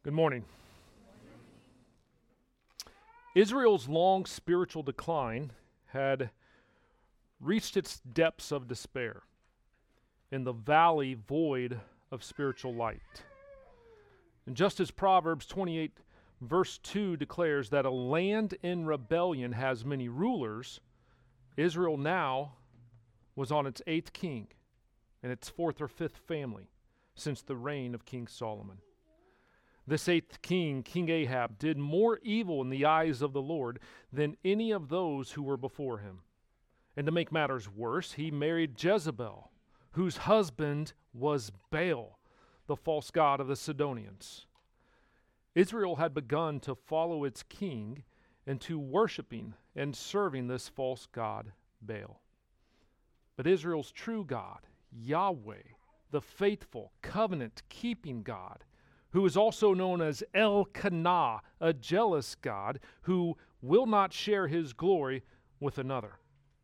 Good morning. Israel's long spiritual decline had reached its depths of despair in the valley void of spiritual light. And just as Proverbs 28 verse 2 declares that a land in rebellion has many rulers, Israel now was on its eighth king and its fourth or fifth family since the reign of King Solomon. This eighth king, King Ahab, did more evil in the eyes of the Lord than any of those who were before him. And to make matters worse, he married Jezebel, whose husband was Baal, the false god of the Sidonians. Israel had begun to follow its king into worshiping and serving this false god, Baal. But Israel's true God, Yahweh, the faithful, covenant-keeping God, who is also known as Elkanah, a jealous God who will not share his glory with another.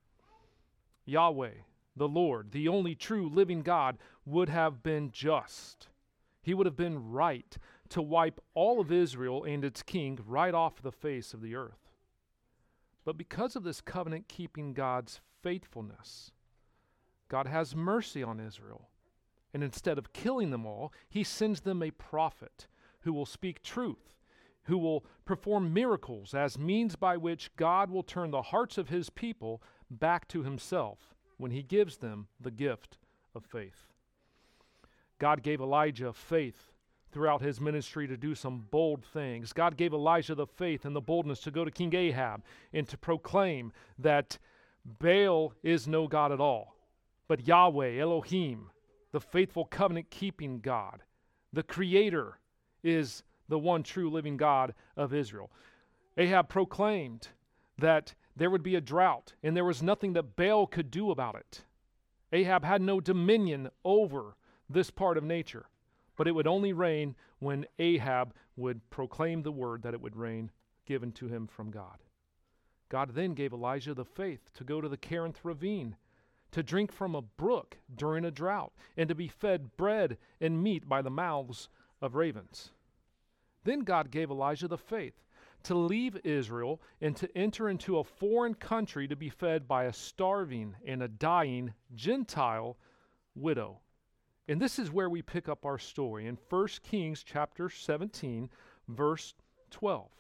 Yahweh, the Lord, the only true living God, would have been just. He would have been right to wipe all of Israel and its king right off the face of the earth. But because of this covenant-keeping God's faithfulness, God has mercy on Israel. And instead of killing them all, he sends them a prophet who will speak truth, who will perform miracles as means by which God will turn the hearts of his people back to himself when he gives them the gift of faith. God gave Elijah faith throughout his ministry to do some bold things. God gave Elijah the faith and the boldness to go to King Ahab and to proclaim that Baal is no God at all, but Yahweh, Elohim, the faithful covenant-keeping God, the Creator, is the one true living God of Israel. Ahab proclaimed that there would be a drought, and there was nothing that Baal could do about it. Ahab had no dominion over this part of nature, but it would only rain when Ahab would proclaim the word that it would rain given to him from God. God then gave Elijah the faith to go to the Kerith ravine, to drink from a brook during a drought, and to be fed bread and meat by the mouths of ravens. Then God gave Elijah the faith to leave Israel and to enter into a foreign country to be fed by a starving and a dying Gentile widow. And this is where we pick up our story in 1 Kings chapter 17, verse 12.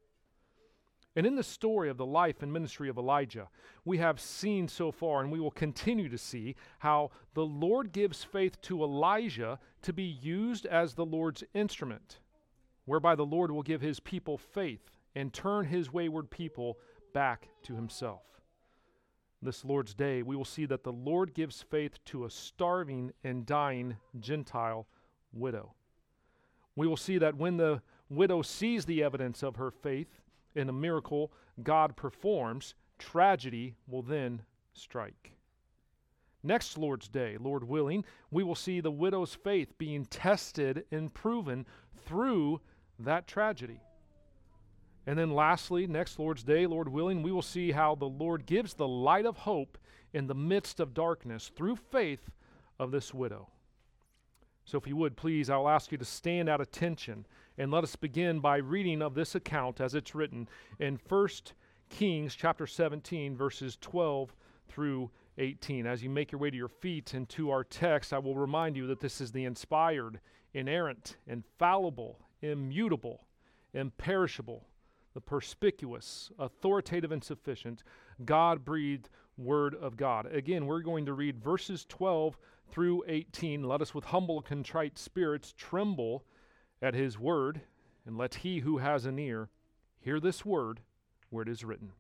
And in the story of the life and ministry of Elijah, we have seen so far, and we will continue to see, how the Lord gives faith to Elijah to be used as the Lord's instrument, whereby the Lord will give his people faith and turn his wayward people back to himself. This Lord's Day, we will see that the Lord gives faith to a starving and dying Gentile widow. We will see that when the widow sees the evidence of her faith in a miracle God performs, tragedy will then strike. Next Lord's Day, Lord willing, we will see the widow's faith being tested and proven through that tragedy. And then lastly, next Lord's Day, Lord willing, we will see how the Lord gives the light of hope in the midst of darkness through faith of this widow. So if you would, please, I'll ask you to stand at attention and let us begin by reading of this account as it's written in 1 Kings chapter 17, verses 12 through 18. As you make your way to your feet and to our text, I will remind you that this is the inspired, inerrant, infallible, immutable, imperishable, the perspicuous, authoritative, and sufficient, God-breathed Word of God. Again, we're going to read verses 12 through 18. Let us with humble, contrite spirits tremble at his word, and let he who has an ear hear this word where it is written.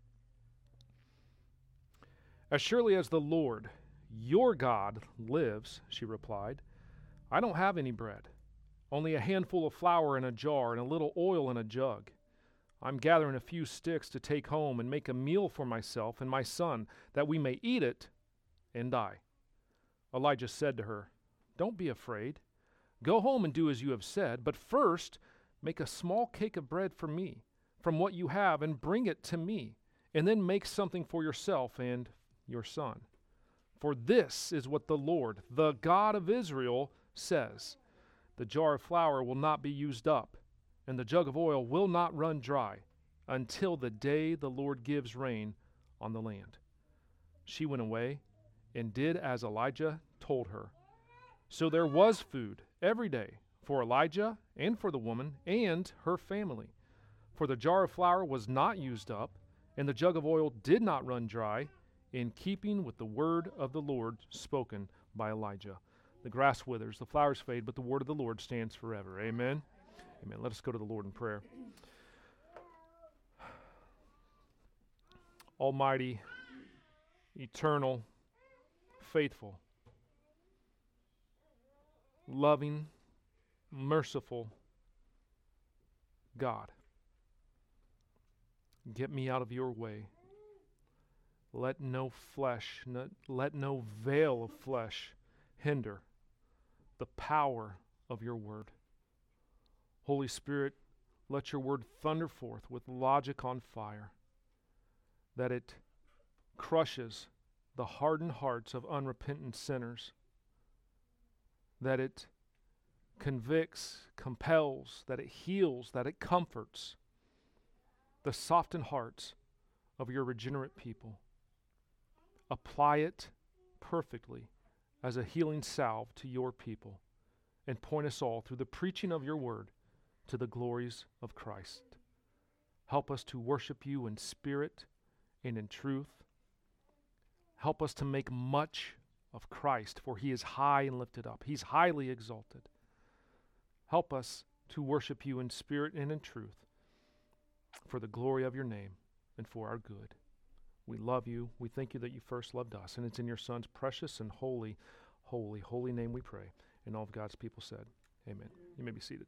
As surely as the Lord, your God, lives, she replied, I don't have any bread, only a handful of flour in a jar and a little oil in a jug. I'm gathering a few sticks to take home and make a meal for myself and my son, that we may eat it and die. Elijah said to her, Don't be afraid. Go home and do as you have said, but first make a small cake of bread for me from what you have and bring it to me, and then make something for yourself and your son. For this is what the Lord, the God of Israel, says, The jar of flour will not be used up, and the jug of oil will not run dry until the day the Lord gives rain on the land." She went away and did as Elijah told her. So there was food every day for Elijah and for the woman and her family. For the jar of flour was not used up, and the jug of oil did not run dry, in keeping with the word of the Lord spoken by Elijah. The grass withers, the flowers fade, but the word of the Lord stands forever. Amen. Amen. Let us go to the Lord in prayer. Almighty, eternal, faithful, loving, merciful God, get me out of your way. Let no flesh, let no veil of flesh hinder the power of your word. Holy Spirit, let your word thunder forth with logic on fire, that it crushes the hardened hearts of unrepentant sinners, that it convicts, compels, that it heals, that it comforts the softened hearts of your regenerate people. Apply it perfectly as a healing salve to your people, and point us all through the preaching of your word to the glories of Christ. Help us to worship you in spirit and in truth. Help us to make much of Christ, for he is high and lifted up. He's highly exalted. Help us to worship you in spirit and in truth, for the glory of your name and for our good. We love you. We thank you that you first loved us. And it's in your Son's precious and holy, holy, holy name we pray. And all of God's people said, amen. You may be seated.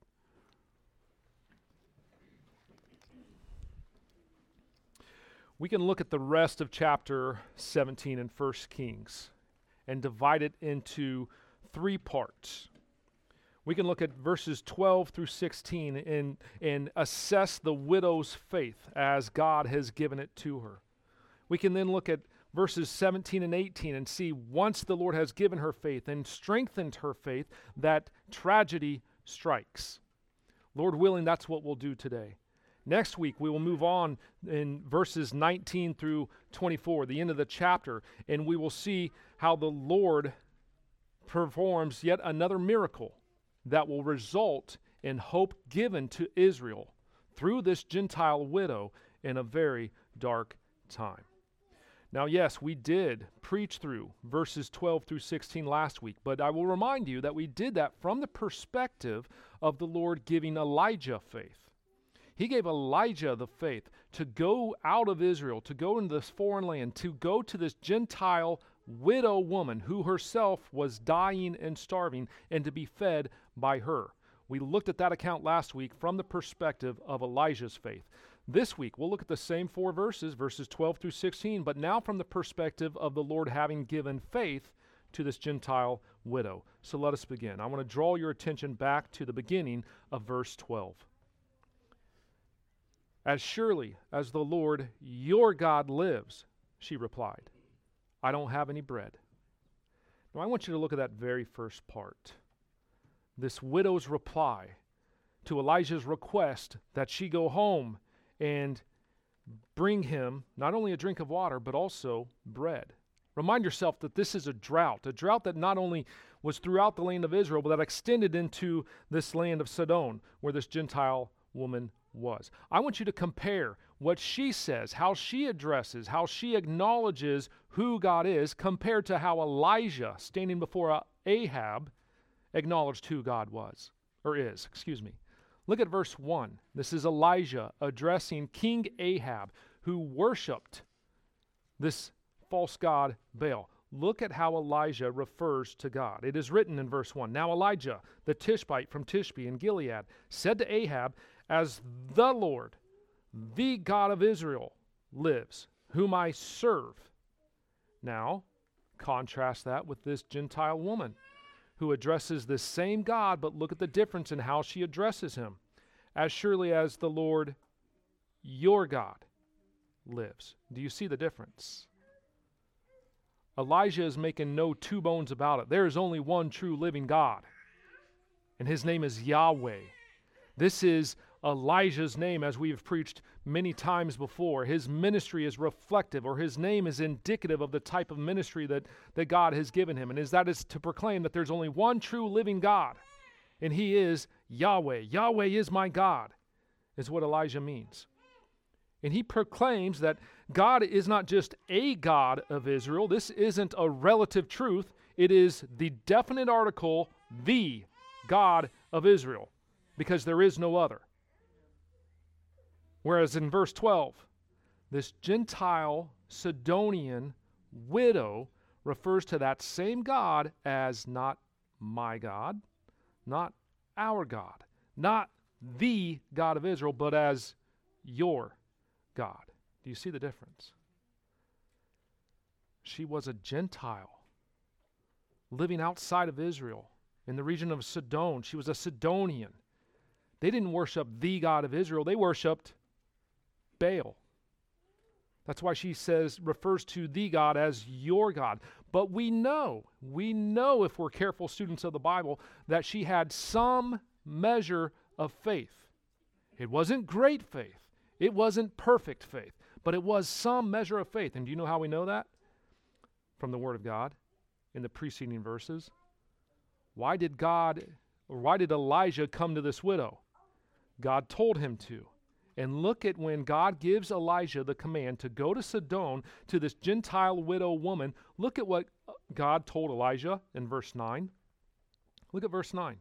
We can look at the rest of chapter 17 in 1 Kings and divide it into three parts. We can look at verses 12 through 16 and assess the widow's faith as God has given it to her. We can then look at verses 17 and 18 and see once the Lord has given her faith and strengthened her faith, that tragedy strikes. Lord willing, that's what we'll do today. Next week, we will move on in verses 19 through 24, the end of the chapter, and we will see how the Lord performs yet another miracle that will result in hope given to Israel through this Gentile widow in a very dark time. Now, yes, we did preach through verses 12 through 16 last week, but I will remind you that we did that from the perspective of the Lord giving Elijah faith. He gave Elijah the faith to go out of Israel, to go into this foreign land, to go to this Gentile widow woman who herself was dying and starving, and to be fed by her. We looked at that account last week from the perspective of Elijah's faith. This week, we'll look at the same four verses, verses 12 through 16, but now from the perspective of the Lord having given faith to this Gentile widow. So let us begin. I want to draw your attention back to the beginning of verse 12. "As surely as the Lord your God lives," she replied, "I don't have any bread." Now I want you to look at that very first part. This widow's reply to Elijah's request that she go home and bring him not only a drink of water, but also bread. Remind yourself that this is a drought that not only was throughout the land of Israel, but that extended into this land of Sidon, where this Gentile woman was. I want you to compare what she says, how she addresses, how she acknowledges who God is, compared to how Elijah, standing before Ahab, acknowledged who God was, or is, Look at verse 1. This is Elijah addressing King Ahab, who worshipped this false god Baal. Look at how Elijah refers to God. It is written in verse 1, "Now Elijah, the Tishbite from Tishbe in Gilead, said to Ahab, 'As the Lord, the God of Israel, lives, whom I serve.'" Now, contrast that with this Gentile woman who addresses this same God, but look at the difference in how she addresses him. "As surely as the Lord your God lives." Do you see the difference? Elijah is making no two bones about it. There is only one true living God, and his name is Yahweh. This is Elijah's name, as we've preached many times before. His ministry is reflective, or his name is indicative of the type of ministry that God has given him. And that is to proclaim that there's only one true living God, and he is Yahweh. Yahweh is my God, is what Elijah means. And he proclaims that God is not just a God of Israel. This isn't a relative truth. It is the definite article, the God of Israel, because there is no other. Whereas in verse 12, this Gentile Sidonian widow refers to that same God as not my God, not our God, not the God of Israel, but as your God. Do you see the difference? She was a Gentile living outside of Israel in the region of Sidon. She was a Sidonian. They didn't worship the God of Israel. They worshiped Baal. That's why she refers to the God as your God. But we know if we're careful students of the Bible, that she had some measure of faith. It wasn't great faith. It wasn't perfect faith, but it was some measure of faith. And do you know how we know that? From the Word of God in the preceding verses. Why did Elijah come to this widow? God told him to. And look at when God gives Elijah the command to go to Sidon, to this Gentile widow woman. Look at what God told Elijah in verse 9. Look at verse 9.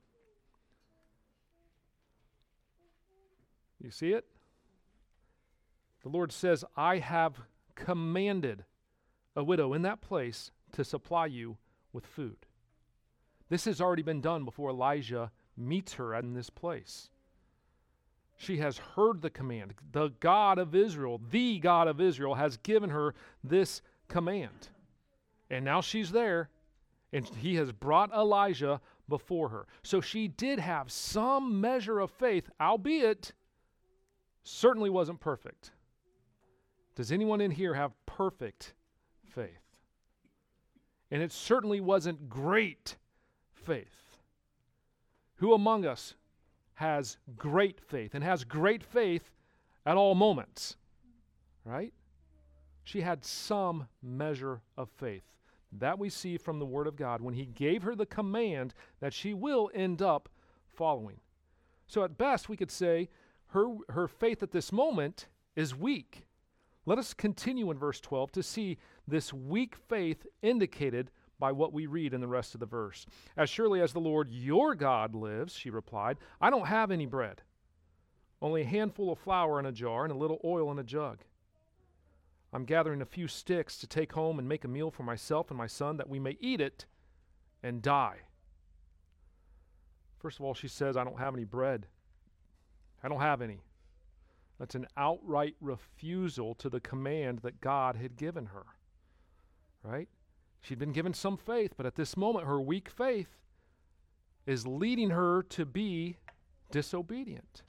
You see it? The Lord says, I have commanded a widow in that place to supply you with food. This has already been done before Elijah meets her in this place. She has heard the command. The God of Israel, the God of Israel, has given her this command. And now she's there, and he has brought Elijah before her. So she did have some measure of faith, albeit certainly wasn't perfect. Does anyone in here have perfect faith? And it certainly wasn't great faith. Who among us has great faith and has great faith at all moments? Right? She had some measure of faith. That we see from the Word of God when he gave her the command that she will end up following. So at best we could say her faith at this moment is weak. Let us continue in verse 12 to see this weak faith indicated by what we read in the rest of the verse. As surely as the Lord your God lives, she replied, I don't have any bread, only a handful of flour in a jar and a little oil in a jug. I'm gathering a few sticks to take home and make a meal for myself and my son that we may eat it and die. First of all, she says, I don't have any bread. I don't have any. That's an outright refusal to the command that God had given her. Right? She'd been given some faith, but at this moment, her weak faith is leading her to be disobedient.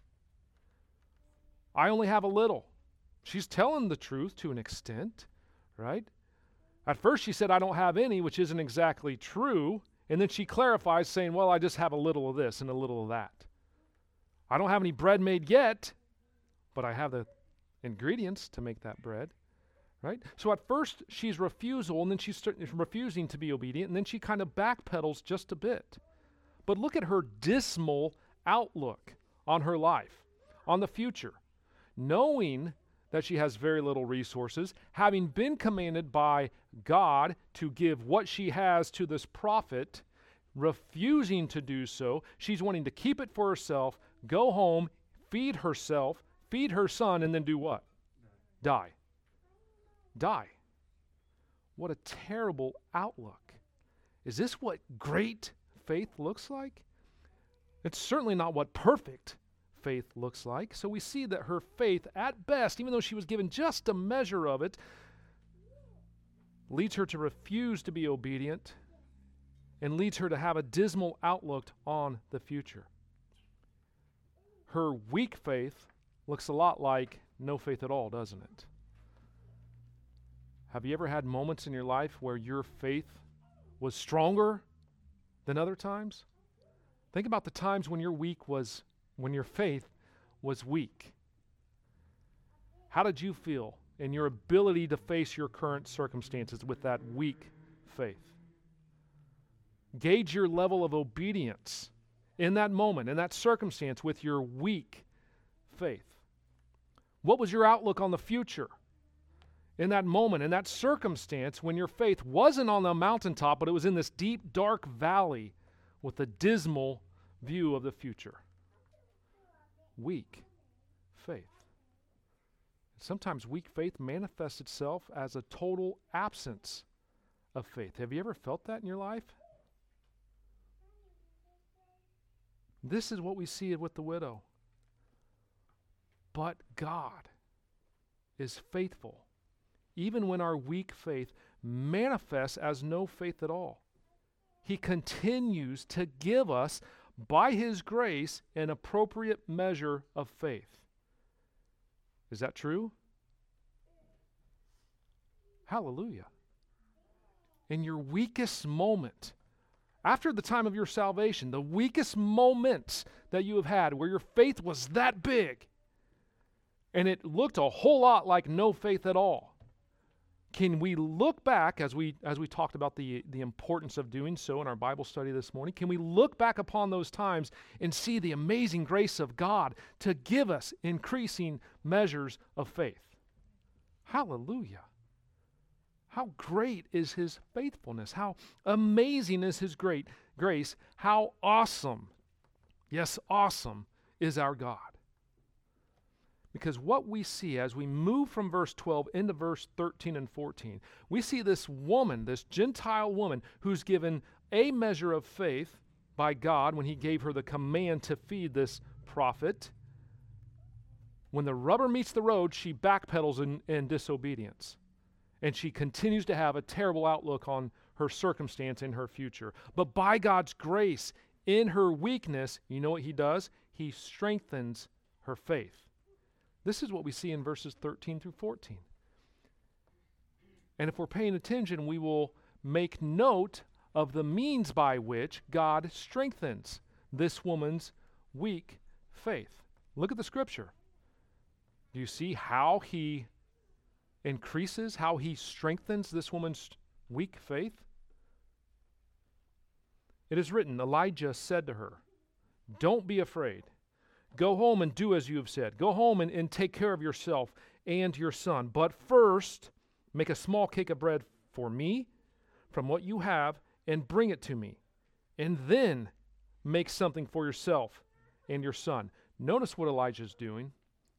I only have a little. She's telling the truth to an extent, right? At first she said, I don't have any, which isn't exactly true. And then she clarifies saying, well, I just have a little of this and a little of that. I don't have any bread made yet, but I have the ingredients to make that bread. Right? So at first she's refusal, and then she's refusing to be obedient, and then she kind of backpedals just a bit. But look at her dismal outlook on her life, on the future. Knowing that she has very little resources, having been commanded by God to give what she has to this prophet, refusing to do so, she's wanting to keep it for herself, go home, feed herself, feed her son, and then do what? Die. Die. What a terrible outlook. Is this what great faith looks like? It's certainly not what perfect faith looks like. So we see that her faith, at best, even though she was given just a measure of it, leads her to refuse to be obedient and leads her to have a dismal outlook on the future. Her weak faith looks a lot like no faith at all, doesn't it? Have you ever had moments in your life where your faith was stronger than other times? Think about the times when your faith was weak. How did you feel in your ability to face your current circumstances with that weak faith? Gauge your level of obedience in that moment, in that circumstance, with your weak faith. What was your outlook on the future in that moment, in that circumstance, when your faith wasn't on the mountaintop, but it was in this deep, dark valley with a dismal view of the future? Weak faith. Sometimes weak faith manifests itself as a total absence of faith. Have you ever felt that in your life? This is what we see with the widow. But God is faithful, even when our weak faith manifests as no faith at all. He continues to give us, by His grace, an appropriate measure of faith. Is that true? Hallelujah. In your weakest moment, after the time of your salvation, the weakest moments that you have had where your faith was that big and it looked a whole lot like no faith at all, can we look back, as we talked about the importance of doing so in our Bible study this morning, can we look back upon those times and see the amazing grace of God to give us increasing measures of faith? Hallelujah. How great is His faithfulness? How amazing is His great grace? How awesome, yes, awesome is our God. Because what we see as we move from verse 12 into verse 13 and 14, we see this woman, this Gentile woman, who's given a measure of faith by God when He gave her the command to feed this prophet. When the rubber meets the road, she backpedals in disobedience. And she continues to have a terrible outlook on her circumstance and her future. But by God's grace, in her weakness, you know what He does? He strengthens her faith. This is what we see in verses 13 through 14. And if we're paying attention, we will make note of the means by which God strengthens this woman's weak faith. Look at the scripture. Do you see how He increases, how He strengthens this woman's weak faith? It is written, Elijah said to her, "Don't be afraid. Go home and do as you have said. Go home and take care of yourself and your son. But first, make a small cake of bread for me from what you have and bring it to me. And then make something for yourself and your son." Notice what Elijah's doing.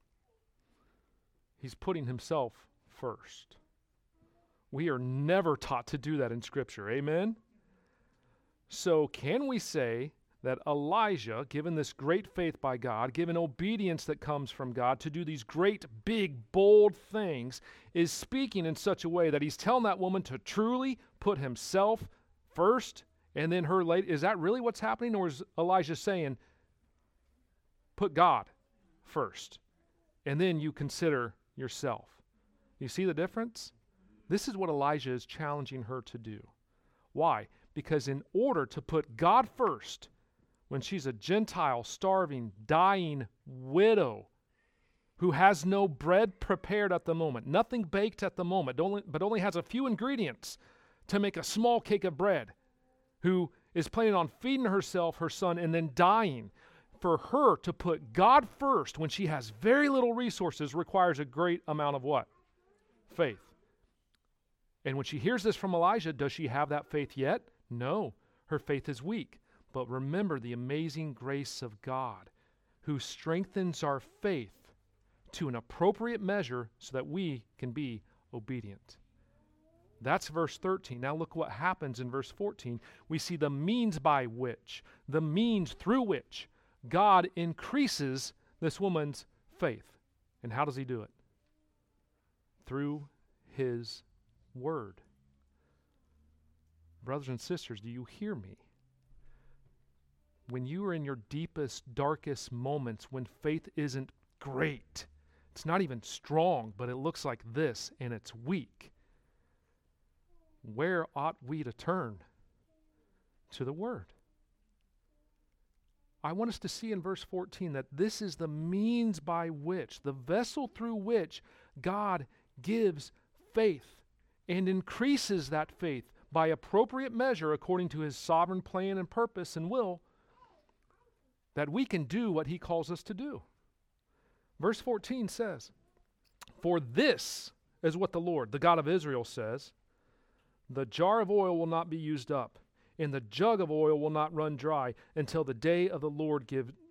He's putting himself first. We are never taught to do that in Scripture. Amen? So can we say that Elijah, given this great faith by God, given obedience that comes from God to do these great, big, bold things, is speaking in such a way that he's telling that woman to truly put himself first and then her later? Is that really what's happening? Or is Elijah saying, put God first and then you consider yourself? You see the difference? This is what Elijah is challenging her to do. Why? Because in order to put God first, when she's a Gentile, starving, dying widow who has no bread prepared at the moment, nothing baked at the moment, but only has a few ingredients to make a small cake of bread, who is planning on feeding herself, her son, and then dying, for her to put God first when she has very little resources requires a great amount of what? Faith. And when she hears this from Elijah, does she have that faith yet? No, her faith is weak. But remember the amazing grace of God who strengthens our faith to an appropriate measure so that we can be obedient. That's verse 13. Now look what happens in verse 14. We see the means by which, the means through which God increases this woman's faith. And how does He do it? Through His Word. Brothers and sisters, do you hear me? When you are in your deepest, darkest moments, when faith isn't great, it's not even strong, but it looks like this and it's weak, where ought we to turn? To the Word. I want us to see in verse 14 that this is the means by which, the vessel through which God gives faith and increases that faith by appropriate measure according to his sovereign plan and purpose and will, that we can do what he calls us to do. Verse 14 says, "For this is what the Lord, the God of Israel, says, the jar of oil will not be used up, and the jug of oil will not run dry until the day the Lord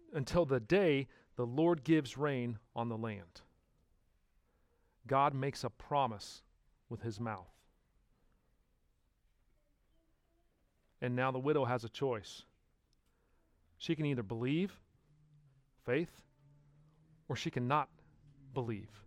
gives rain on the land." God makes a promise with his mouth. And now the widow has a choice. She can either believe, faith, or she cannot believe.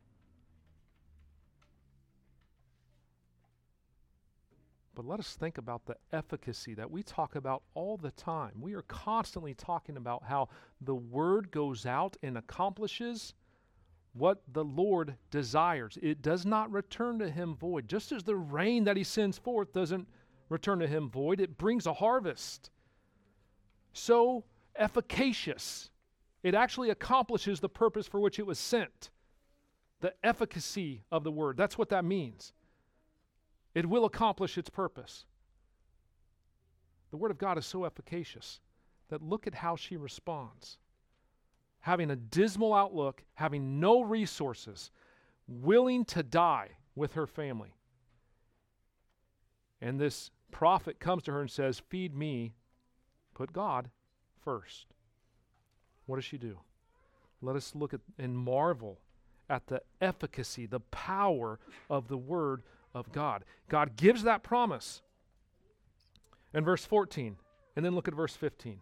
But let us think about the efficacy that we talk about all the time. We are constantly talking about how the word goes out and accomplishes what the Lord desires. It does not return to him void. Just as the rain that he sends forth doesn't return to him void, it brings a harvest. So efficacious. It actually accomplishes the purpose for which it was sent. The efficacy of the word. That's what that means. It will accomplish its purpose. The word of God is so efficacious that look at how she responds. Having a dismal outlook, having no resources, willing to die with her family. And this prophet comes to her and says, "Feed me," put God first. What does she do? Let us look at and marvel at the efficacy, the power of the word of God. God gives that promise in verse 14, and then look at verse 15.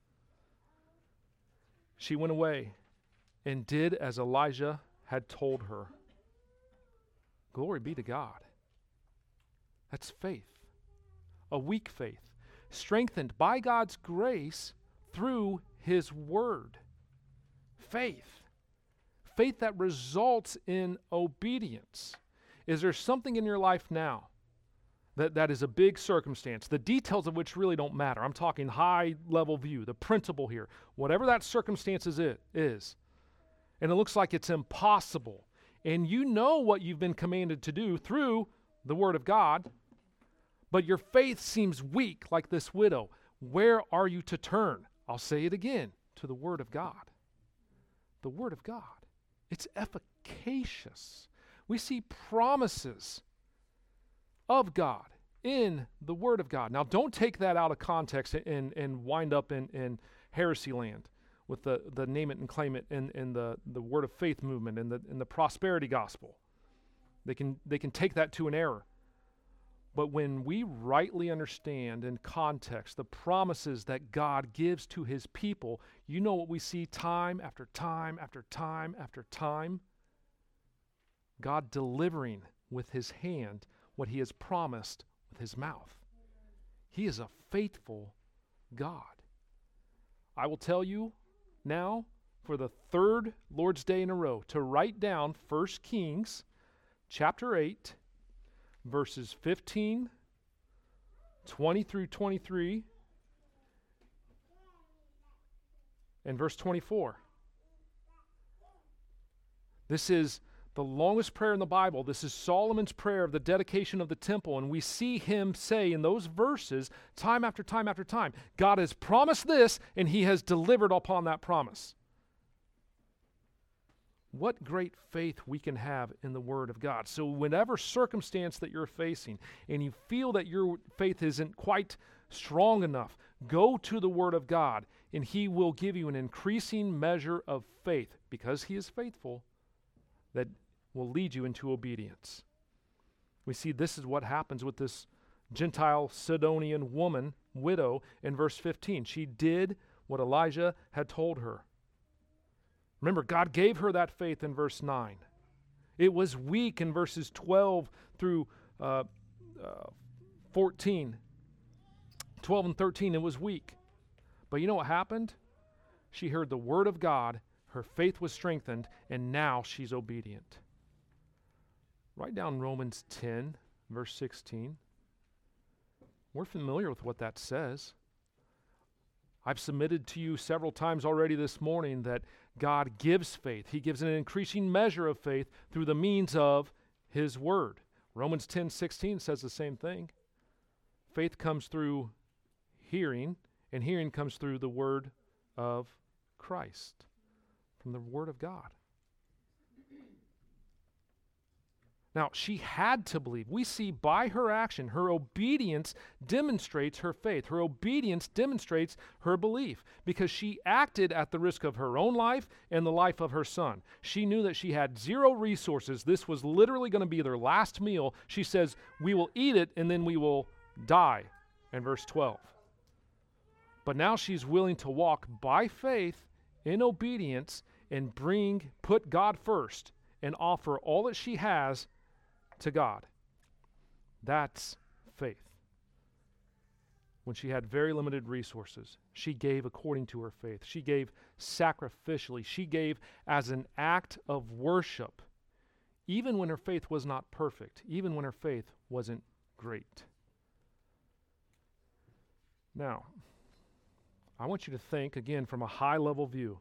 She went away and did as Elijah had told her. Glory be to God. That's faith. A weak faith, strengthened by God's grace through his word. Faith. Faith that results in obedience. Is there something in your life now that is a big circumstance, the details of which really don't matter? I'm talking high level view, the principle here. Whatever that circumstance is, and it looks like it's impossible, and you know what you've been commanded to do through the word of God, but your faith seems weak like this widow. Where are you to turn? I'll say it again, to the word of God. The word of God. It's efficacious. We see promises of God in the word of God. Now, don't take that out of context and wind up in heresy land with the name it and claim it and the word of faith movement and the prosperity gospel. They can take that to an error. But when we rightly understand in context the promises that God gives to his people, you know what we see time after time after time after time? God delivering with his hand what he has promised with his mouth. He is a faithful God. I will tell you now, for the third Lord's Day in a row, to write down 1 Kings chapter 8, verses 15, 20 through 23, and verse 24. This is the longest prayer in the Bible. This is Solomon's prayer of the dedication of the temple, and we see him say in those verses, time after time after time, God has promised this, and he has delivered upon that promise. What great faith we can have in the word of God. So whatever circumstance that you're facing, and you feel that your faith isn't quite strong enough, go to the word of God, and he will give you an increasing measure of faith, because he is faithful, that will lead you into obedience. We see this is what happens with this Gentile Sidonian woman, widow, in verse 15. She did what Elijah had told her. Remember, God gave her that faith in verse 9. It was weak in verses 12 through 14. 12 and 13, it was weak. But you know what happened? She heard the word of God, her faith was strengthened, and now she's obedient. Write down Romans 10, verse 16. We're familiar with what that says. I've submitted to you several times already this morning that God gives faith. He gives an increasing measure of faith through the means of His Word. Romans 10:16 says the same thing. Faith comes through hearing, and hearing comes through the Word of Christ, from the Word of God. Now, she had to believe. We see by her action, her obedience demonstrates her faith. Her obedience demonstrates her belief because she acted at the risk of her own life and the life of her son. She knew that she had zero resources. This was literally going to be their last meal. She says, we will eat it and then we will die, in verse 12. But now she's willing to walk by faith in obedience and put God first and offer all that she has to God. That's faith. When she had very limited resources, she gave according to her faith. She gave sacrificially. She gave as an act of worship, even when her faith was not perfect, even when her faith wasn't great. Now, I want you to think again from a high level view.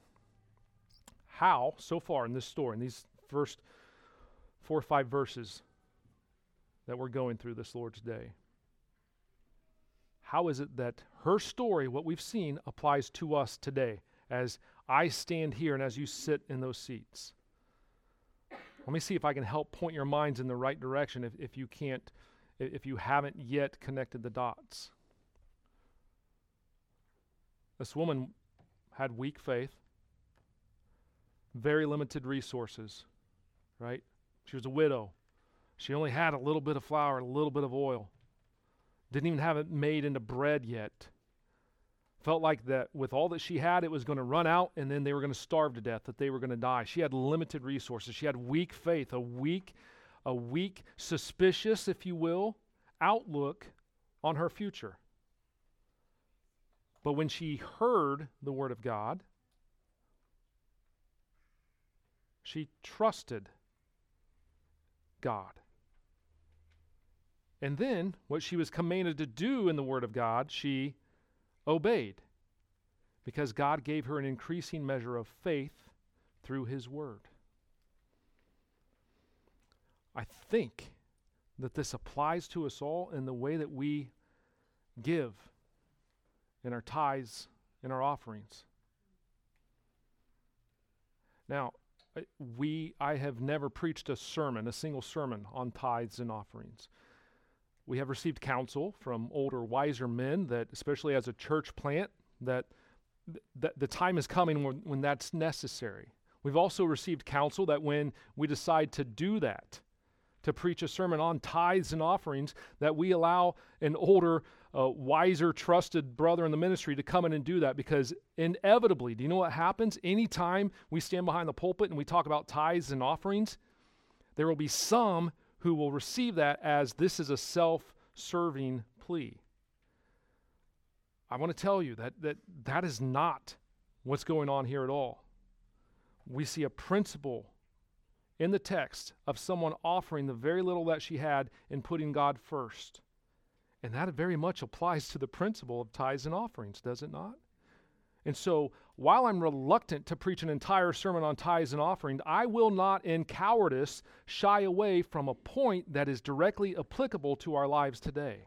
How, so far in this story, in these first 4 or 5 verses that we're going through this Lord's Day, how is it that her story, what we've seen, applies to us today as I stand here and as you sit in those seats? Let me see if I can help point your minds in the right direction if you haven't yet connected the dots. This woman had weak faith, very limited resources, right? She was a widow. She only had a little bit of flour, a little bit of oil. Didn't even have it made into bread yet. Felt like that with all that she had, it was going to run out and then they were going to starve to death, that they were going to die. She had limited resources. She had weak faith, a weak, suspicious, if you will, outlook on her future. But when she heard the Word of God, she trusted God. And then, what she was commanded to do in the Word of God, she obeyed. Because God gave her an increasing measure of faith through His Word. I think that this applies to us all in the way that we give in our tithes, in our offerings. Now, I have never preached a single sermon on tithes and offerings. We have received counsel from older, wiser men that, especially as a church plant, that the time is coming when that's necessary. We've also received counsel that when we decide to do that, to preach a sermon on tithes and offerings, that we allow an older, wiser, trusted brother in the ministry to come in and do that, because inevitably, do you know what happens? Anytime we stand behind the pulpit and we talk about tithes and offerings, there will be some who will receive that as this is a self-serving plea. I want to tell you that is not what's going on here at all. We see a principle in the text of someone offering the very little that she had and putting God first. And that very much applies to the principle of tithes and offerings, does it not? And so, while I'm reluctant to preach an entire sermon on tithes and offerings, I will not in cowardice shy away from a point that is directly applicable to our lives today.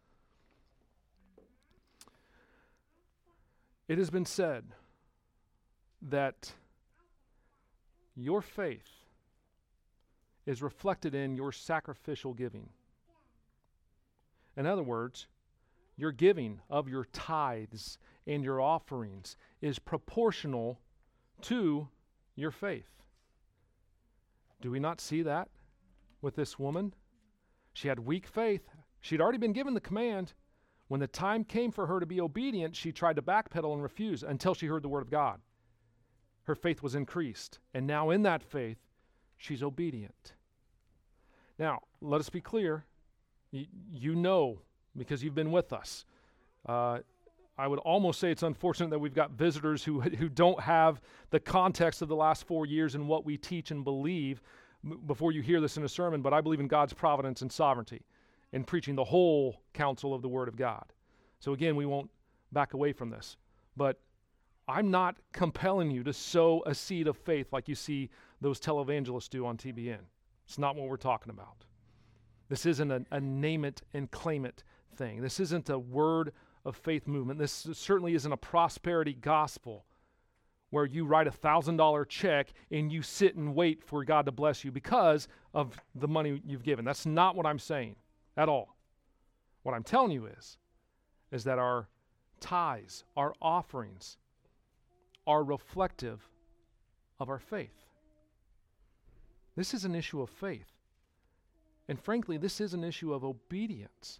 It has been said that your faith is reflected in your sacrificial giving. In other words, your giving of your tithes and your offerings is proportional to your faith. Do we not see that with this woman? She had weak faith. She'd already been given the command. When the time came for her to be obedient, she tried to backpedal and refuse until she heard the word of God. Her faith was increased. And now in that faith, she's obedient. Now, let us be clear. You know, because you've been with us. I would almost say it's unfortunate that we've got visitors who don't have the context of the last 4 years and what we teach and believe before you hear this in a sermon, but I believe in God's providence and sovereignty in preaching the whole counsel of the Word of God. So again, we won't back away from this. But I'm not compelling you to sow a seed of faith like you see those televangelists do on TBN. It's not what we're talking about. This isn't a name it and claim it thing. This isn't a word of faith movement. This certainly isn't a prosperity gospel where you write $1,000 check and you sit and wait for God to bless you because of the money you've given. That's not what I'm saying at all. What I'm telling you is that our tithes, our offerings, are reflective of our faith. This is an issue of faith. And frankly, this is an issue of obedience.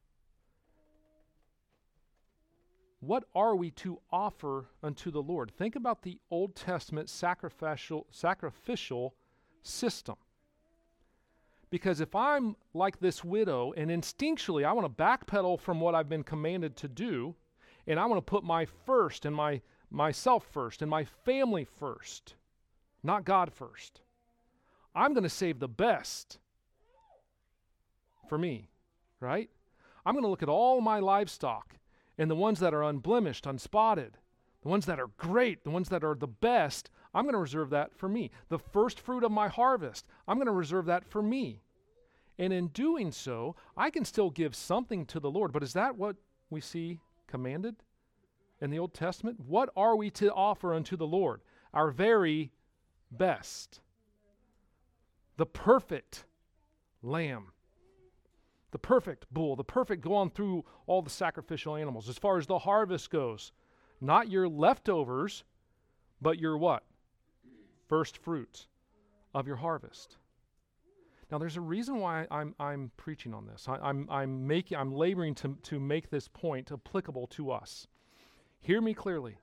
What are we to offer unto the Lord? Think about the Old Testament sacrificial system. Because if I'm like this widow and instinctually I want to backpedal from what I've been commanded to do, and I want to put my first and myself first and my family first, not God first, I'm going to save the best for me, right? I'm going to look at all my livestock and the ones that are unblemished, unspotted, the ones that are great, the ones that are the best, I'm going to reserve that for me. The first fruit of my harvest, I'm going to reserve that for me. And in doing so, I can still give something to the Lord. But is that what we see commanded in the Old Testament? What are we to offer unto the Lord? Our very best. The perfect lamb. The perfect bull, the perfect going through all the sacrificial animals. As far as the harvest goes, not your leftovers, but your what? First fruits of your harvest. Now, there's a reason why I'm preaching on this. I'm laboring to make this point applicable to us. Hear me clearly.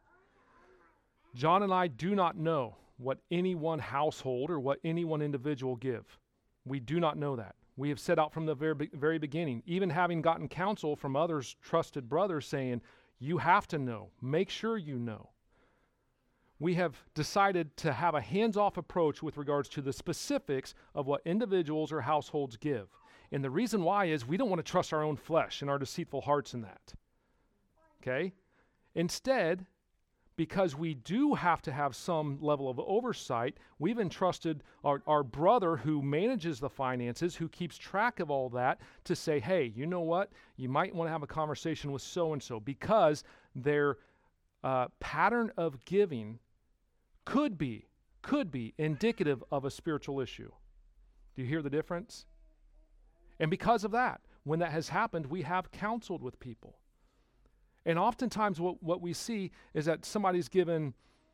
John and I do not know what any one household or what any one individual give. We do not know that. We have set out from the very beginning, even having gotten counsel from others, trusted brothers, saying, you have to know. Make sure you know. We have decided to have a hands-off approach with regards to the specifics of what individuals or households give. And the reason why is we don't want to trust our own flesh and our deceitful hearts in that. Okay? Instead, because we do have to have some level of oversight, we've entrusted our brother who manages the finances, who keeps track of all that, to say, hey, you know what? You might want to have a conversation with so-and-so because their pattern of giving could be indicative of a spiritual issue. Do you hear the difference? And because of that, when that has happened, we have counseled with people. And oftentimes what we see is that somebody's given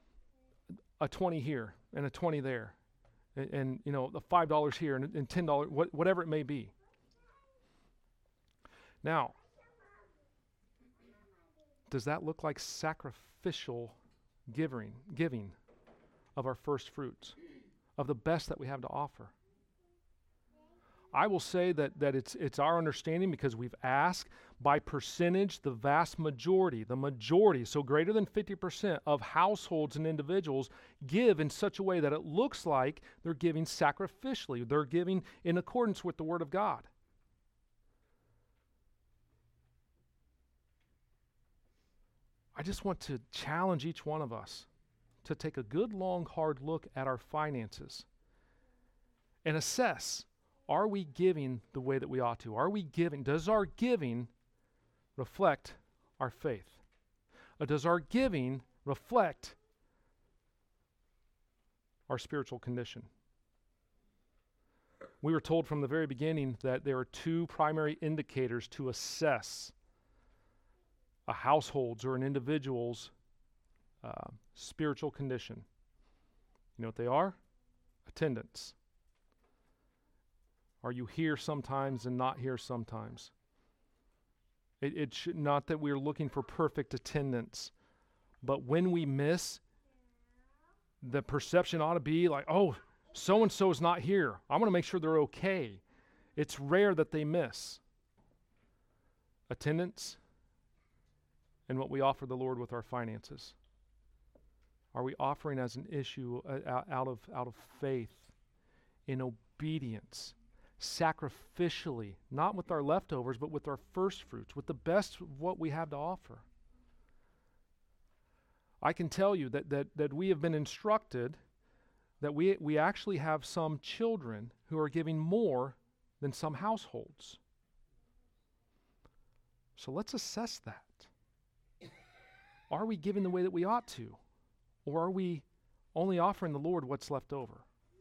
a 20 here and a 20 there and you know, the $5 here and $10, whatever it may be. Now, does that look like sacrificial giving of our first fruits, of the best that we have to offer? I will say that it's our understanding, because we've asked, by percentage, the vast majority, so greater than 50% of households and individuals give in such a way that it looks like they're giving sacrificially. They're giving in accordance with the Word of God. I just want to challenge each one of us to take a good, long, hard look at our finances and assess, are we giving the way that we ought to? Are we giving? Does our giving reflect our faith? Or does our giving reflect our spiritual condition? We were told from the very beginning that there are two primary indicators to assess a household's or an individual's spiritual condition. You know what they are? Attendance. Are you here sometimes and not here sometimes? It should not that we're looking for perfect attendance, but when we miss, the perception ought to be like, oh, so-and-so is not here. I want to make sure they're okay. It's rare that they miss. Attendance and what we offer the Lord with our finances. Are we offering as an issue out of faith, in obedience, sacrificially, not with our leftovers, but with our first fruits, with the best of what we have to offer? I can tell you that we have been instructed that we actually have some children who are giving more than some households. So let's assess that. Are we giving the way that we ought to? Or are we only offering the Lord what's left over?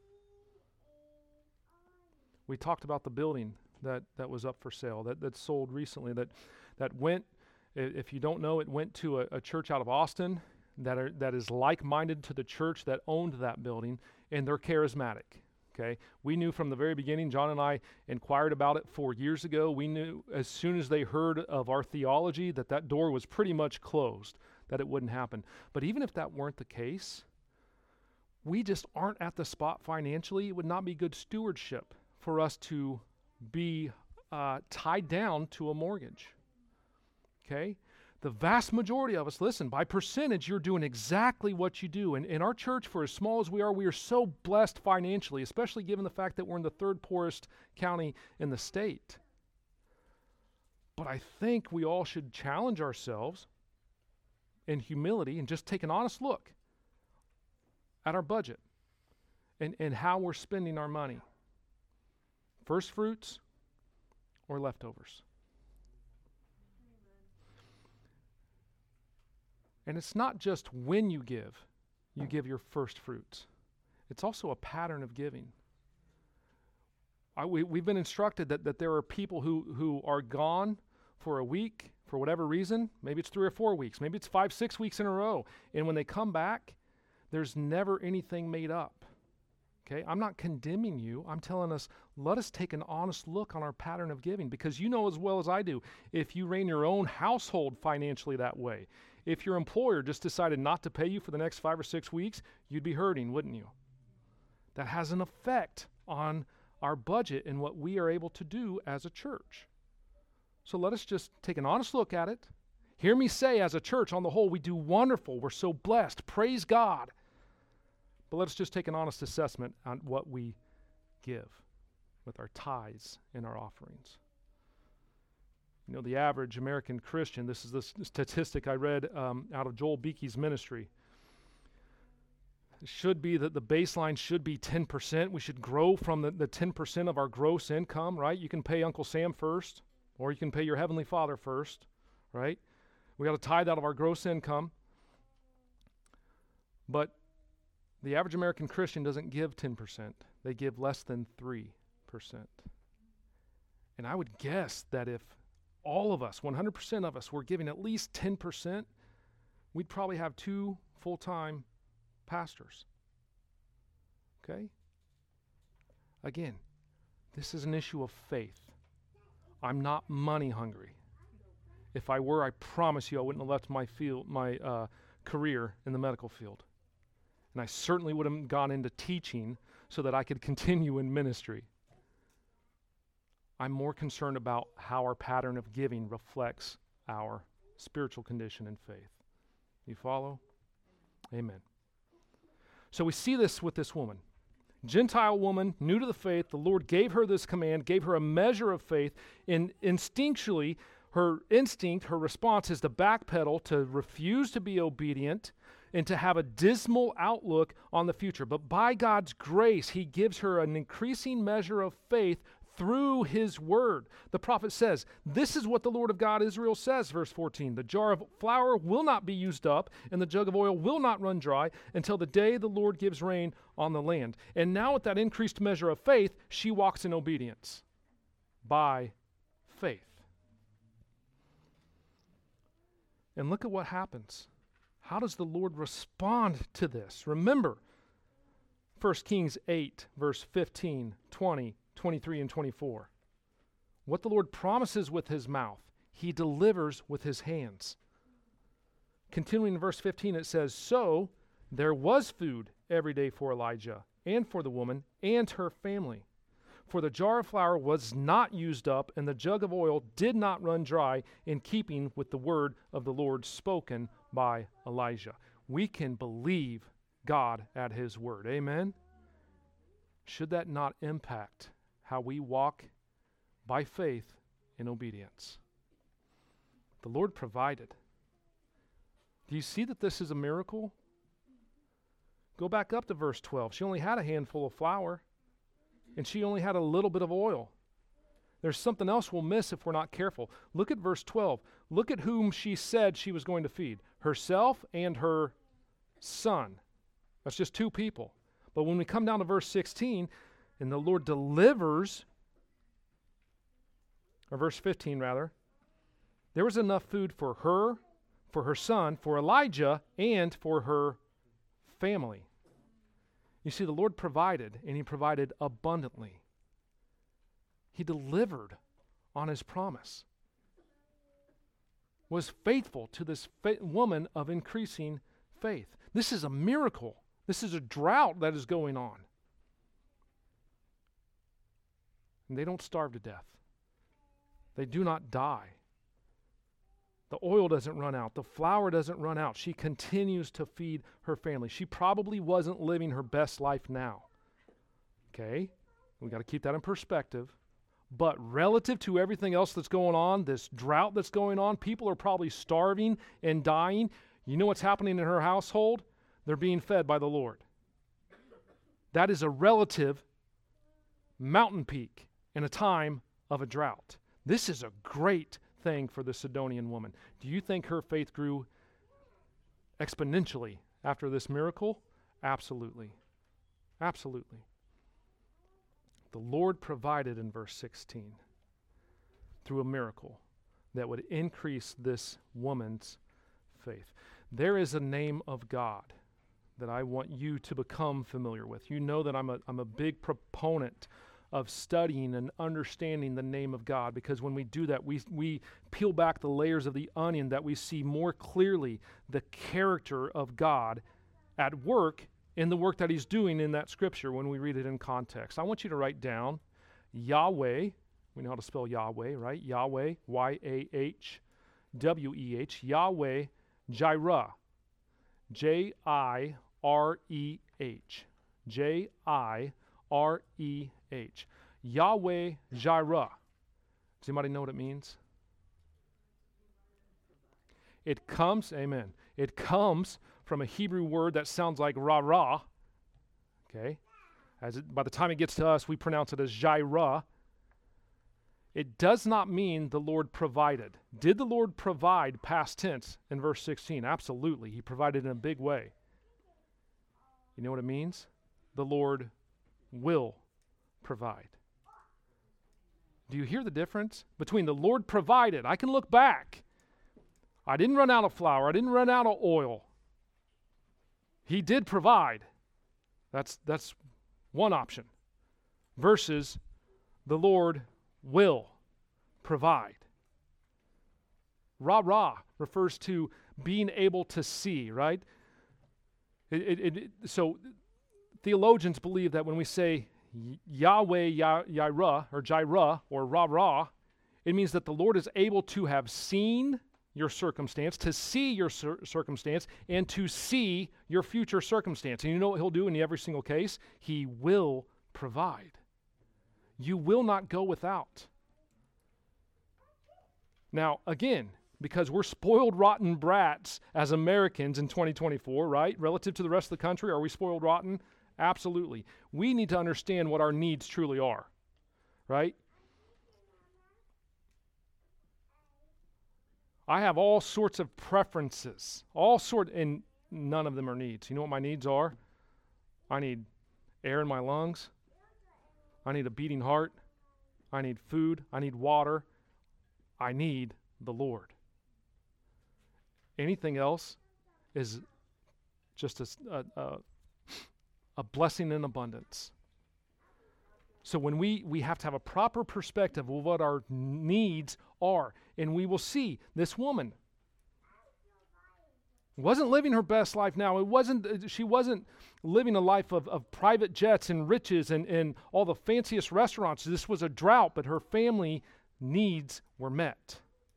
We talked about the building that was up for sale, that sold recently, that went, if you don't know, it went to a church out of Austin that is like-minded to the church that owned that building, and they're charismatic. Okay, we knew from the very beginning. John and I inquired about it 4 years ago. We knew as soon as they heard of our theology that door was pretty much closed, that it wouldn't happen. But even if that weren't the case, we just aren't at the spot financially. It would not be good stewardship for us to be tied down to a mortgage. Okay? The vast majority of us, listen, by percentage, you're doing exactly what you do. And in our church, for as small as we are so blessed financially, especially given the fact that we're in the third poorest county in the state. But I think we all should challenge ourselves in humility and just take an honest look at our budget and how we're spending our money. First fruits or leftovers. And it's not just when you give your first fruits. It's also a pattern of giving. We've been instructed that there are people who are gone for a week, for whatever reason. Maybe it's 3 or 4 weeks. Maybe it's 5, 6 weeks in a row. And when they come back, there's never anything made up. Okay? I'm not condemning you. I'm telling us, let us take an honest look on our pattern of giving, because you know as well as I do, if you ran your own household financially that way, if your employer just decided not to pay you for the next 5 or 6 weeks, you'd be hurting, wouldn't you? That has an effect on our budget and what we are able to do as a church. So let us just take an honest look at it. Hear me say, as a church on the whole, we do wonderful. We're so blessed. Praise God. But let's just take an honest assessment on what we give with our tithes and our offerings. You know, the average American Christian, this is the statistic I read out of Joel Beeke's ministry. It should be that the baseline should be 10%. We should grow from the 10% of our gross income, right? You can pay Uncle Sam first, or you can pay your Heavenly Father first, right? We got to tithe out of our gross income. But the average American Christian doesn't give 10%. They give less than 3%. And I would guess that if all of us, 100% of us, were giving at least 10%, we'd probably have 2 full-time pastors. Okay? Again, this is an issue of faith. I'm not money hungry. If I were, I promise you I wouldn't have left my career in the medical field. And I certainly would have gone into teaching so that I could continue in ministry. I'm more concerned about how our pattern of giving reflects our spiritual condition and faith. You follow? Amen. So we see this with this woman. Gentile woman, new to the faith, the Lord gave her this command, gave her a measure of faith, and instinctually, her response is to backpedal, to refuse to be obedient, and to have a dismal outlook on the future. But by God's grace, He gives her an increasing measure of faith through His word. The prophet says, this is what the Lord of God Israel says, verse 14, the jar of flour will not be used up, and the jug of oil will not run dry until the day the Lord gives rain on the land. And now with that increased measure of faith, she walks in obedience by faith. And look at what happens. How does the Lord respond to this? Remember, 1 Kings 8, verse 15, 20, 23, and 24. What the Lord promises with His mouth, He delivers with His hands. Continuing in verse 15, it says, so there was food every day for Elijah and for the woman and her family. For the jar of flour was not used up, and the jug of oil did not run dry, in keeping with the word of the Lord spoken by Elijah. We can believe God at His word. Amen? Should that not impact how we walk by faith in obedience? The Lord provided. Do you see that this is a miracle? Go back up to verse 12. She only had a handful of flour, and she only had a little bit of oil. There's something else we'll miss if we're not careful. Look at verse 12. Look at whom she said she was going to feed. Herself and her son. That's just two people. But when we come down to verse 16, and the Lord delivers, or verse 15 rather, there was enough food for her son, for Elijah, and for her family. You see, the Lord provided, and He provided abundantly. He delivered on His promise. Was faithful to this woman of increasing faith. This is a miracle. This is a drought that is going on. And they don't starve to death. They do not die. The oil doesn't run out. The flour doesn't run out. She continues to feed her family. She probably wasn't living her best life now. Okay? We got to keep that in perspective. But relative to everything else that's going on, this drought that's going on, people are probably starving and dying. You know what's happening in her household? They're being fed by the Lord. That is a relative mountain peak in a time of a drought. This is a great thing for the Sidonian woman. Do you think her faith grew exponentially after this miracle? Absolutely. Absolutely. The Lord provided in verse 16 through a miracle that would increase this woman's faith. There is a name of God that I want you to become familiar with. You know that I'm a big proponent of studying and understanding the name of God, because when we do that, we peel back the layers of the onion, that we see more clearly the character of God at work in the work that He's doing in that scripture when we read it in context. I want you to write down Yahweh. We know how to spell Yahweh, right? Yahweh, Y-A-H-W-E-H, Yahweh Jireh, J-I-R-E-H, J-I-R-E-H, Yahweh Jireh. Does anybody know what it means? It comes, amen, it comes from a Hebrew word that sounds like rah-rah, okay? By the time it gets to us, we pronounce it as Jireh. It does not mean the Lord provided. Did the Lord provide, past tense, in verse 16? Absolutely. He provided in a big way. You know what it means? The Lord will provide. Do you hear the difference between the Lord provided? I can look back. I didn't run out of flour. I didn't run out of oil. He did provide. That's one option. Versus the Lord will provide. Ra refers to being able to see, right? So theologians believe that when we say Yahweh Jireh or Jireh or Ra, it means that the Lord is able to have seen your circumstance, to see your circumstance, and to see your future circumstance. And you know what He'll do in every single case? He will provide. You will not go without. Now, again, because we're spoiled, rotten brats as Americans in 2024, right? Relative to the rest of the country, are we spoiled, rotten? Absolutely. We need to understand what our needs truly are, right? I have all sorts of preferences, and none of them are needs. You know what my needs are? I need air in my lungs. I need a beating heart. I need food. I need water. I need the Lord. Anything else is just a blessing in abundance. So when we have to have a proper perspective of what our needs are, and we will see this woman wasn't living her best life now. She wasn't living a life of private jets and riches and all the fanciest restaurants. This was a drought, but her family needs were met.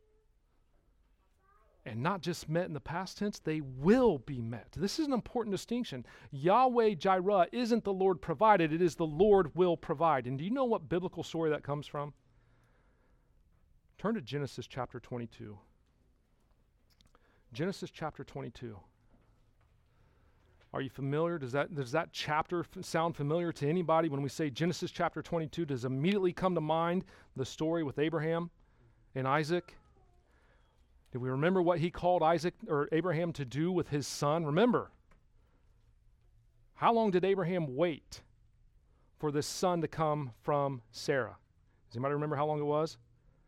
And not just met in the past tense, they will be met. This is an important distinction. Yahweh Jireh isn't the Lord provided, it is the Lord will provide. And do you know what biblical story that comes from? Turn to Genesis chapter 22. Genesis chapter 22. Are you familiar? Does that chapter sound familiar to anybody? When we say Genesis chapter 22, does immediately come to mind the story with Abraham and Isaac? Do we remember what he called Isaac or Abraham to do with his son? Remember, how long did Abraham wait for this son to come from Sarah? Does anybody remember how long it was?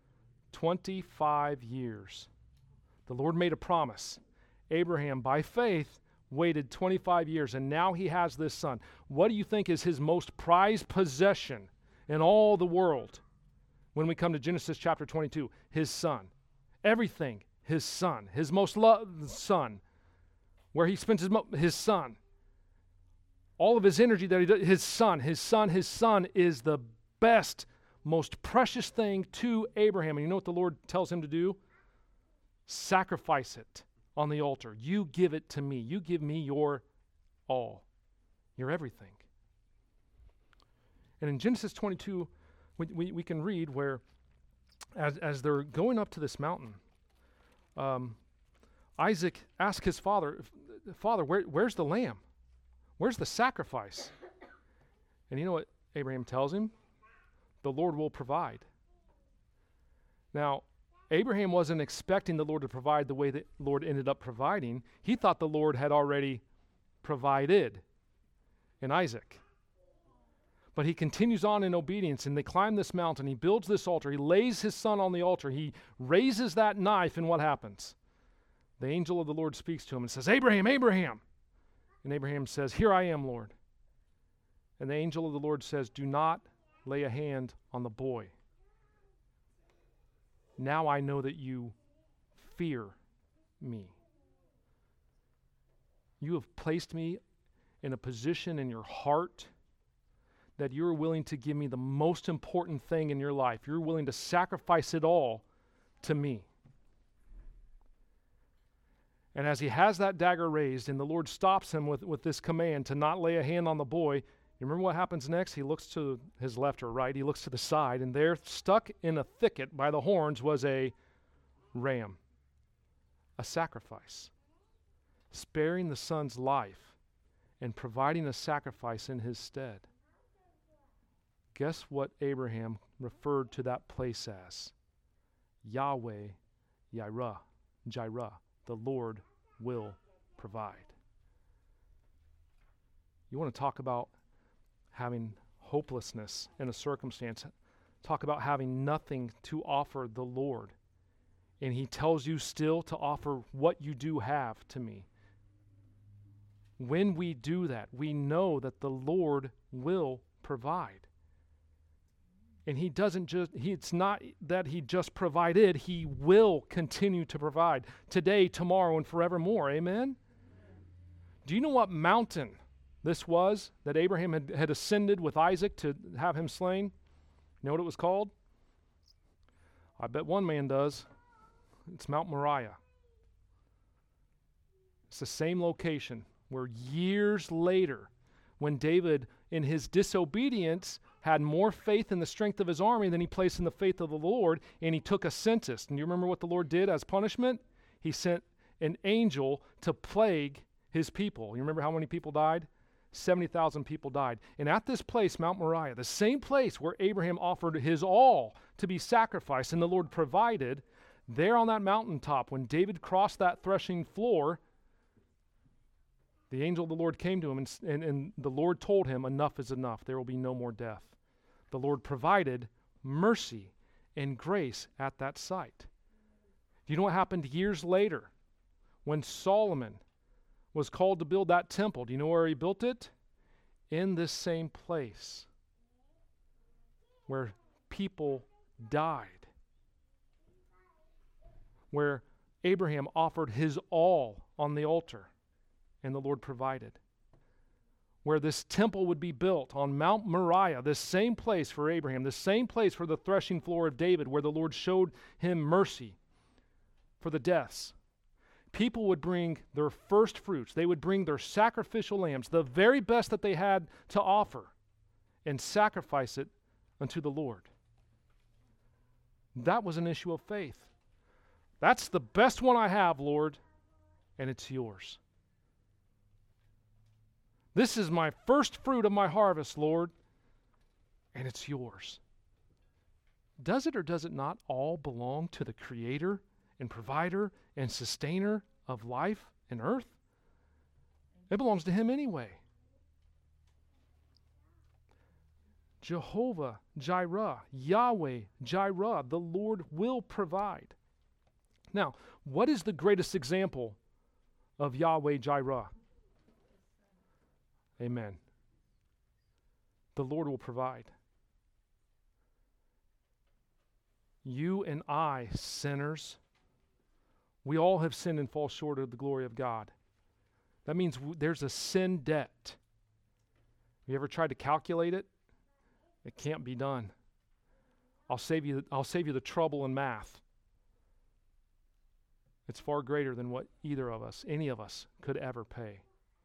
25 years. The Lord made a promise. Abraham, by faith, waited 25 years, and now he has this son. What do you think is his most prized possession in all the world when we come to Genesis chapter 22? His son. Everything, his son. His most loved son. Where he spends his son. All of his energy that he does, his son is the best, most precious thing to Abraham. And you know what the Lord tells him to do? Sacrifice it on the altar. You give it to me. You give me your all, your everything. And in Genesis 22, we can read where, as they're going up to this mountain, Isaac asked his father, Father, where's the lamb? Where's the sacrifice? And you know what Abraham tells him? The Lord will provide. Now, Abraham wasn't expecting the Lord to provide the way that the Lord ended up providing. He thought the Lord had already provided in Isaac. But he continues on in obedience, and they climb this mountain. He builds this altar. He lays his son on the altar. He raises that knife, and what happens? The angel of the Lord speaks to him and says, Abraham, Abraham. And Abraham says, Here I am, Lord. And the angel of the Lord says, Do not lay a hand on the boy. Now I know that you fear me. You have placed me in a position in your heart that you're willing to give me the most important thing in your life. You're willing to sacrifice it all to me. And as he has that dagger raised, and the Lord stops him with this command to not lay a hand on the boy, you remember what happens next? He looks to his left or right. He looks to the side, and there, stuck in a thicket by the horns, was a ram, a sacrifice, sparing the son's life and providing a sacrifice in his stead. Guess what Abraham referred to that place as? Yahweh Jireh, the Lord will provide. You want to talk about having hopelessness in a circumstance. Talk about having nothing to offer the Lord. And he tells you still to offer what you do have to me. When we do that, we know that the Lord will provide. And he doesn't just, it's not that he just provided, he will continue to provide today, tomorrow, and forevermore. Amen? Do you know what mountain this was that Abraham had ascended with Isaac to have him slain? You know what it was called? I bet one man does. It's Mount Moriah. It's the same location where years later, when David, in his disobedience, had more faith in the strength of his army than he placed in the faith of the Lord, and he took a census. And you remember what the Lord did as punishment? He sent an angel to plague his people. You remember how many people died? 70,000 people died. And at this place, Mount Moriah, the same place where Abraham offered his all to be sacrificed, and the Lord provided, there on that mountaintop, when David crossed that threshing floor, the angel of the Lord came to him, and the Lord told him, enough is enough. There will be no more death. The Lord provided mercy and grace at that site. Do you know what happened years later when Solomon was called to build that temple? Do you know where he built it? In this same place where people died, where Abraham offered his all on the altar, and the Lord provided. Where this temple would be built on Mount Moriah, this same place for Abraham, the same place for the threshing floor of David, where the Lord showed him mercy for the deaths. People would bring their first fruits. They would bring their sacrificial lambs, the very best that they had to offer, and sacrifice it unto the Lord. That was an issue of faith. That's the best one I have, Lord. and it's yours. This is my first fruit of my harvest, Lord, and it's yours. Does it or does it not all belong to the Creator and Provider and Sustainer of life and earth? It belongs to Him anyway. Jehovah Jireh, Yahweh Jireh, the Lord will provide. Now, what is the greatest example of Yahweh Jireh? Amen. The Lord will provide. You and I, sinners, we all have sinned and fall short of the glory of God. That means there's a sin debt. Have you ever tried to calculate it? It can't be done. I'll save you the trouble in math. It's far greater than what either of us, any of us, could ever pay.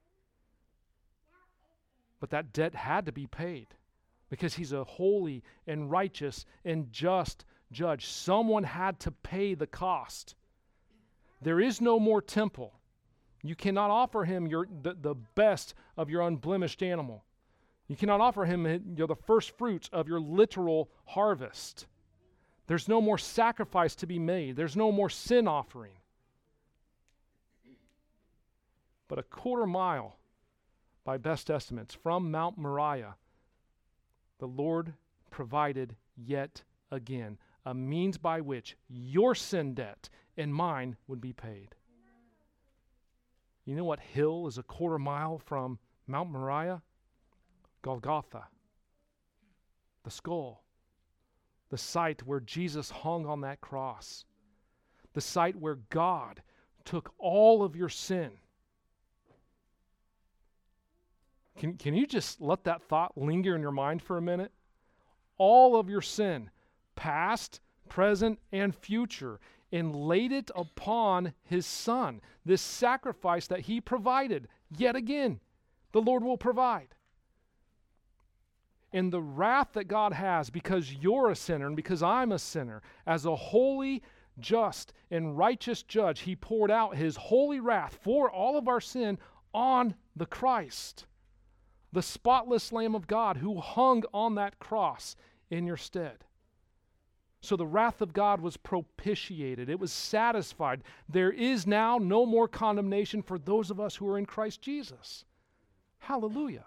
But that debt had to be paid because He's a holy and righteous and just judge. Someone had to pay the cost. There is no more temple. You cannot offer Him the best of your unblemished animal. You cannot offer Him the first fruits of your literal harvest. There's no more sacrifice to be made. There's no more sin offering. But a quarter mile, by best estimates, from Mount Moriah, the Lord provided yet again a means by which your sin debt and mine would be paid. You know what hill is a quarter mile from Mount Moriah? Golgotha, the skull, the site where Jesus hung on that cross, the site where God took all of your sin. Can you just let that thought linger in your mind for a minute? All of your sin, past, present, and future, and laid it upon His Son, this sacrifice that He provided. Yet again, the Lord will provide. And the wrath that God has because you're a sinner and because I'm a sinner, as a holy, just, and righteous judge, He poured out His holy wrath for all of our sin on the Christ, the spotless Lamb of God who hung on that cross in your stead. So the wrath of God was propitiated. It was satisfied. There is now no more condemnation for those of us who are in Christ Jesus. Hallelujah.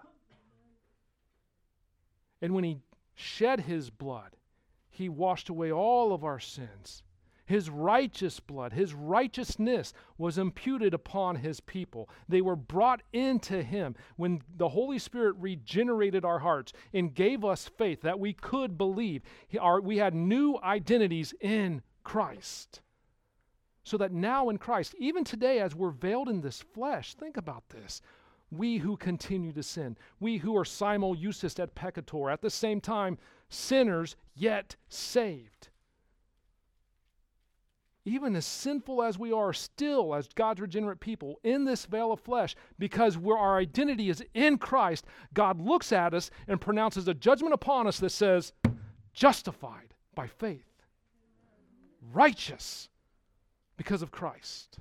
And when He shed His blood, He washed away all of our sins. His righteous blood, His righteousness was imputed upon His people. They were brought into Him when the Holy Spirit regenerated our hearts and gave us faith that we could believe. We had new identities in Christ. So that now in Christ, even today as we're veiled in this flesh, think about this. We who continue to sin, we who are simul justus et peccator, at the same time sinners yet saved. Even as sinful as we are still as God's regenerate people in this veil of flesh, because our identity is in Christ, God looks at us and pronounces a judgment upon us that says, justified by faith, righteous because of Christ.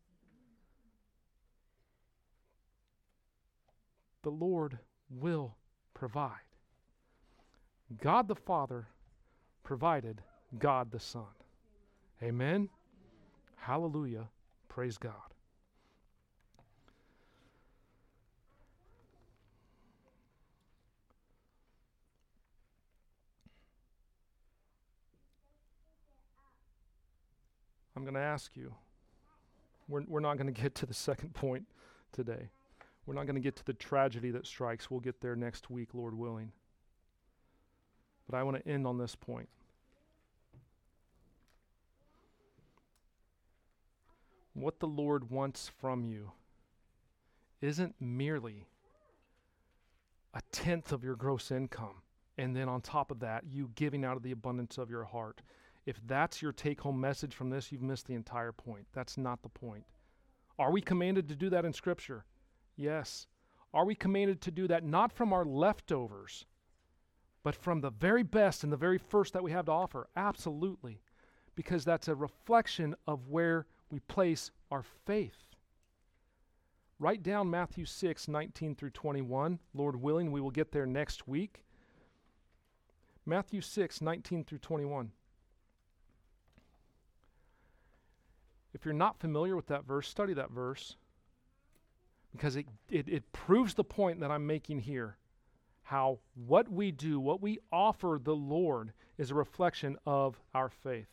The Lord will provide. God the Father provided God the Son. Amen. Hallelujah. Praise God. I'm going to ask you, we're not going to get to the second point today. We're not going to get to the tragedy that strikes. We'll get there next week, Lord willing. But I want to end on this point. What the Lord wants from you isn't merely a tenth of your gross income, and then on top of that, you giving out of the abundance of your heart. If that's your take-home message from this, you've missed the entire point. That's not the point. Are we commanded to do that in Scripture? Yes. Are we commanded to do that not from our leftovers, but from the very best and the very first that we have to offer? Absolutely. Because that's a reflection of where we place our faith. write down Matthew 6, 19 through 21. Lord willing, we will get there next week. Matthew 6, 19 through 21. If you're not familiar with that verse, study that verse, because it proves the point that I'm making here. How what we do, what we offer the Lord, is a reflection of our faith.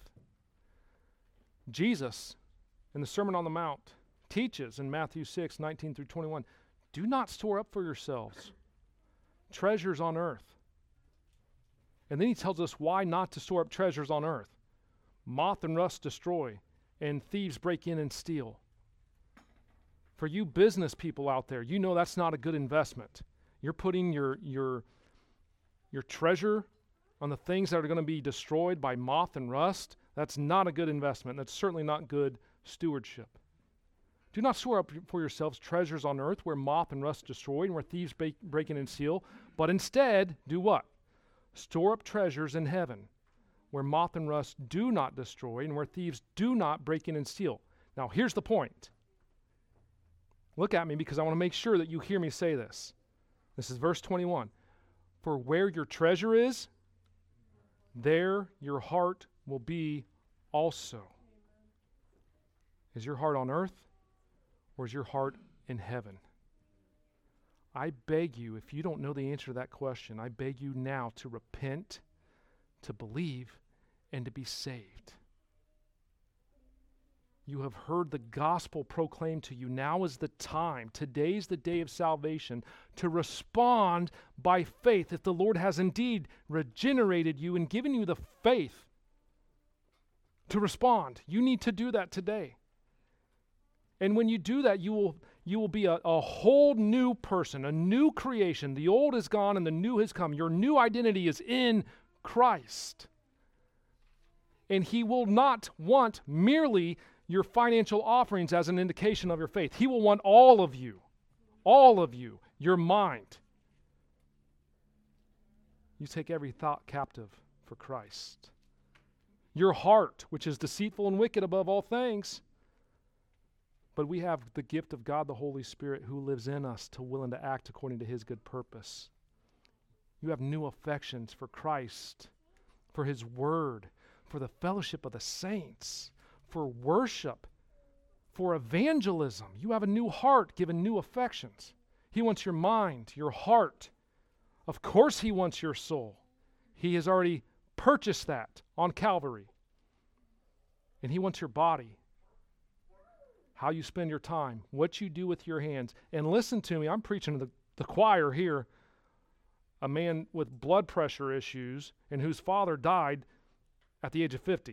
Jesus, in the Sermon on the Mount, teaches in Matthew 6, 19 through 21, do not store up for yourselves treasures on earth. And then he tells us why not to store up treasures on earth. Moth and rust destroy, and thieves break in and steal. For you business people out there, you know that's not a good investment. You're putting your treasure on the things that are going to be destroyed by moth and rust. That's not a good investment. That's certainly not good stewardship. Do not store up for yourselves treasures on earth where moth and rust destroy and where thieves break in and steal, but instead do what? Store up treasures in heaven where moth and rust do not destroy and where thieves do not break in and steal. Now here's the point. Look at me because I want to make sure that you hear me say this. This is verse 21. For where your treasure is, there your heart will be also. Is your heart on earth or is your heart in heaven? I beg you, if you don't know the answer to that question, I beg you now to repent, to believe, and to be saved. You have heard the gospel proclaimed to you. Now is the time. Today's the day of salvation to respond by faith. If the Lord has indeed regenerated you and given you the faith to respond, you need to do that today. And when you do that, you will be a whole new person, a new creation. The old is gone and the new has come. Your new identity is in Christ. And He will not want merely your financial offerings as an indication of your faith. He will want all of you, your mind. You take every thought captive for Christ. Your heart, which is deceitful and wicked above all things. But we have the gift of God, the Holy Spirit, who lives in us to will and to act according to His good purpose. You have new affections for Christ, for His Word, for the fellowship of the saints, for worship, for evangelism. You have a new heart given new affections. He wants your mind, your heart. Of course He wants your soul. He has already purchased that on Calvary. And He wants your body. How you spend your time, what you do with your hands. And listen to me, I'm preaching to the choir here. A man with blood pressure issues and whose father died at the age of 50.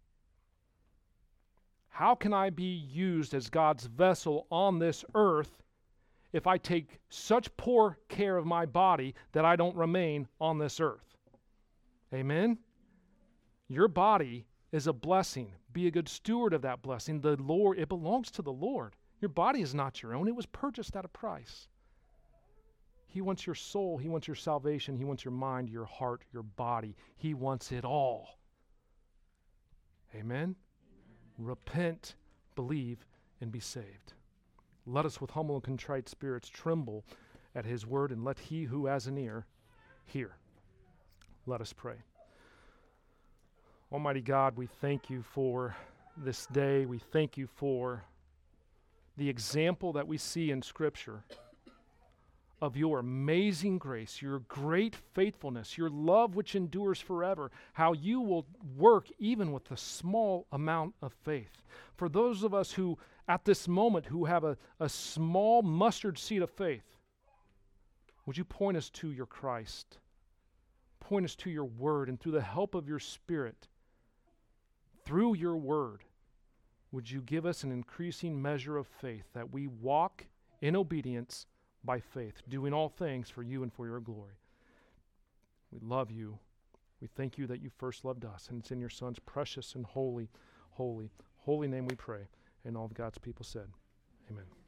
How can I be used as God's vessel on this earth if I take such poor care of my body that I don't remain on this earth? Amen? Your body is a blessing. Be a good steward of that blessing. The Lord, it belongs to the Lord. Your body is not your own. It was purchased at a price. He wants your soul. He wants your salvation. He wants your mind, your heart, your body. He wants it all. Amen? Repent, believe, and be saved. Let us with humble and contrite spirits tremble at His word, and let he who has an ear hear. Let us pray. Almighty God, we thank You for this day. We thank You for the example that we see in Scripture of Your amazing grace, Your great faithfulness, Your love which endures forever, how You will work even with a small amount of faith. For those of us who, at this moment, who have a small mustard seed of faith, would You point us to Your Christ? Point us to Your Word, and through the help of Your Spirit, through Your Word, would You give us an increasing measure of faith that we walk in obedience by faith, doing all things for You and for Your glory. We love You. We thank You that You first loved us, and it's in Your Son's precious and holy name we pray. And all of God's people said, amen.